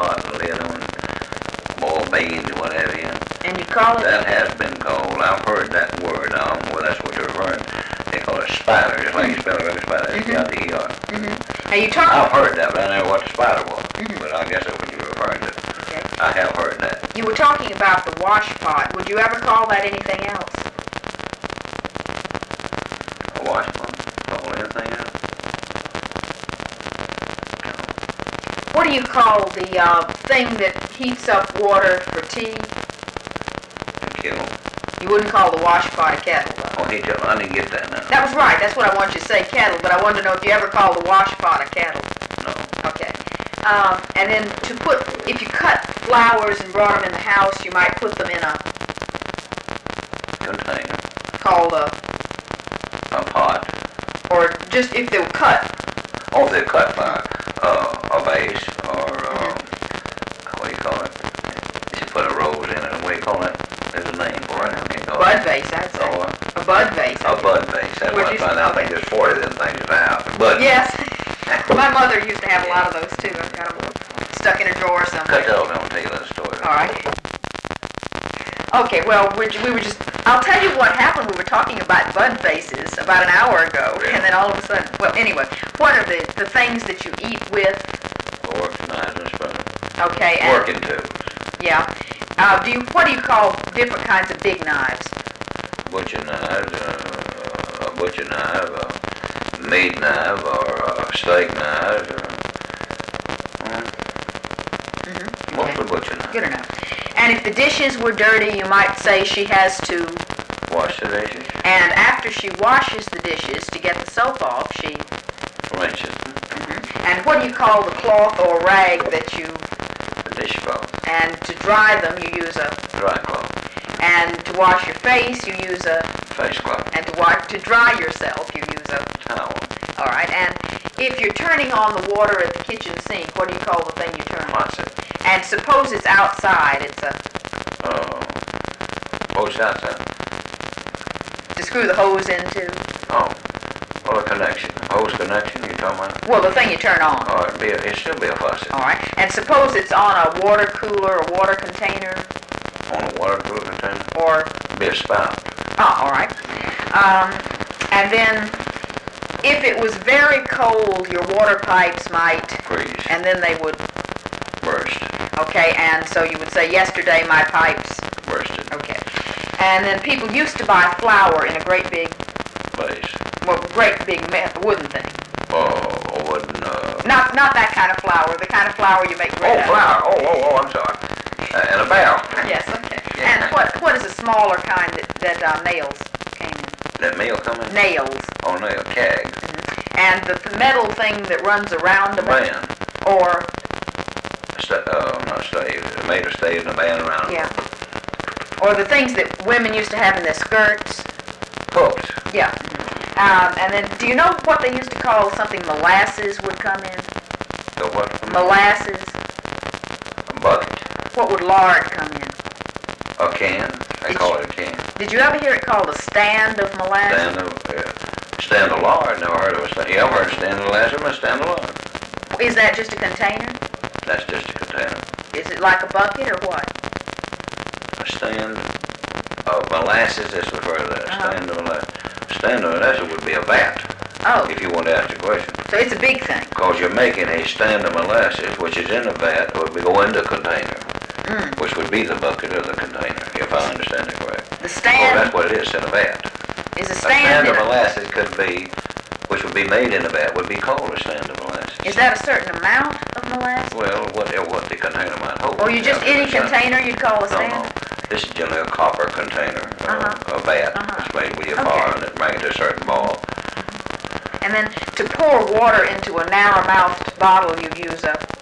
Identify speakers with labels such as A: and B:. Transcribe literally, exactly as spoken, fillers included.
A: pot and lid on, boil beans or what have you.
B: And you call it?
A: That has been called, I've heard that word, um, well, that's what you're referring to. They call it spider, just like you spell it, really spider, S P I D E R.
B: Mm-hmm. Now you talk.
A: I've heard that, but I never know what the spider was.
B: Mm-hmm.
A: But I guess that's what you were referring to.
B: Okay.
A: I have heard that.
B: You were talking about the wash pot. Would you ever call that anything else?
A: A wash pot? Call anything else?
B: What do you call the uh, thing that heats up water for tea?
A: Kettle.
B: You wouldn't call the wash pot a kettle, though.
A: Oh, he tell I didn't get that now.
B: That was right. That's what I wanted you to say, kettle. But I wanted to know if you ever called the wash pot a kettle.
A: No.
B: Okay. Um, and then to put, if you cut flowers and brought them in the house, you might put them in a
A: Container.
B: called a,
A: A pot.
B: or just if they were cut.
A: Oh, they're cut by uh, a vase or, um, what do you call it? You put a rose in it. What do you call it? There's a name for it. I can't call
B: Bud
A: it.
B: vase, I'd say.
A: Oh,
B: A bud vase.
A: a bud vase. That's
B: Where'd
A: what I
B: you-
A: find out. I think there's forty of them things in the house. Bud.
B: Yes. My mother used to have a lot of those too. I've got them stuck in a drawer
A: Cut
B: somewhere.
A: that off, and I'll tell you that story.
B: All right. Okay, well, we we were just, I'll tell you what happened. We were talking about bud vases about an hour ago, and then all of a sudden, well, anyway, what are the, the things that you eat with?
A: Forks, knives, and spoons.
B: Okay, and,
A: Working tools.
B: yeah. Uh, do you, what do you call different kinds of big knives?
A: Butcher knives, uh, a butcher knife, a meat knife, or a steak knife. Or, uh,
B: Mm-hmm.
A: mostly butcher knife.
B: Good enough. And if the dishes were dirty, you might say she has to,
A: Wash the dishes,
B: and after she washes the dishes to get the soap off, she,
A: rinse it,
B: and what do you call the cloth or rag that you,
A: the dishcloth,
B: and to dry them you use a,
A: dry cloth,
B: and to wash your face you use a,
A: face cloth,
B: and to wash, to dry yourself you use a,
A: towel,
B: all right, and if you're turning on the water at the kitchen sink, what do you call the thing you turn on?
A: faucet,
B: And suppose it's outside, it's a,
A: uh, post outside.
B: to screw the hose into,
A: Oh, well, a connection, hose connection, you talking about?
B: well, the thing you turn on.
A: Oh, it'd be a, it'd still be a faucet.
B: All right, and suppose it's on a water cooler or water container,
A: On a water cooler container,
B: or,
A: be a spout.
B: oh, all right. Um, and then, if it was very cold, your water pipes might,
A: Freeze,
B: and then they would,
A: burst,
B: okay, and so you would say, yesterday my pipes,
A: bursted,
B: okay. And then people used to buy flour in a great big,
A: blaze.
B: well, great big me- wooden thing.
A: Oh, wooden, uh,
B: Not not that kind of flour, the kind of flour you make bread
A: oh,
B: out of.
A: flour, oh, oh, oh, I'm sorry. Uh, and a barrel.
B: Yes, okay.
A: Yeah.
B: And what what is a smaller kind that, that uh, nails came in?
A: That meal coming?
B: Nails.
A: Oh, no, a keg.
B: And the, the metal thing that runs around
A: A
B: the band,
A: band.
B: or,
A: Sta- uh, not stave. It made a stave and a band around it.
B: yeah, or the things that women used to have in their skirts.
A: Hooked.
B: Yeah. Um, and then, do you know what they used to call something molasses would come in?
A: The what?
B: Molasses.
A: A bucket.
B: What would lard come in?
A: A can. They
B: Did
A: call
B: you-
A: it a can.
B: Did you ever hear it called a stand of molasses?
A: Stand of, uh, stand of lard. Never heard of a stand. Yeah, I've heard of stand of molasses, but stand of lard.
B: Is that just a container?
A: That's just a container.
B: Is it like a bucket or what?
A: A stand of molasses, that's referred to that.
B: Uh-huh.
A: Stand of molasses. Stand of molasses would be a vat,
B: Oh,
A: if you want to ask the question.
B: so it's a big thing.
A: Because you're making a stand of molasses, which is in a vat, would be go in the container,
B: Mm.
A: which would be the bucket or the container, if I understand it correct.
B: The
A: Oh,
B: stand
A: that's what it is, in a vat.
B: is a
A: A
B: stand.
A: stand
B: in
A: of
B: a-
A: molasses could be, which would be made in a vat, would be called a stand of molasses.
B: Is that a certain amount of molasses?
A: Well, whatever what the container might hold.
B: Or you just
A: Yeah,
B: any
A: it's not-
B: container you'd call a
A: No,
B: stand?
A: no. This is generally a copper container, uh,
B: Uh-huh.
A: a vat.
B: Uh-huh.
A: It's made with your
B: Okay.
A: bar and it makes a certain ball.
B: And then to pour water into a narrow-mouthed bottle, you'd use a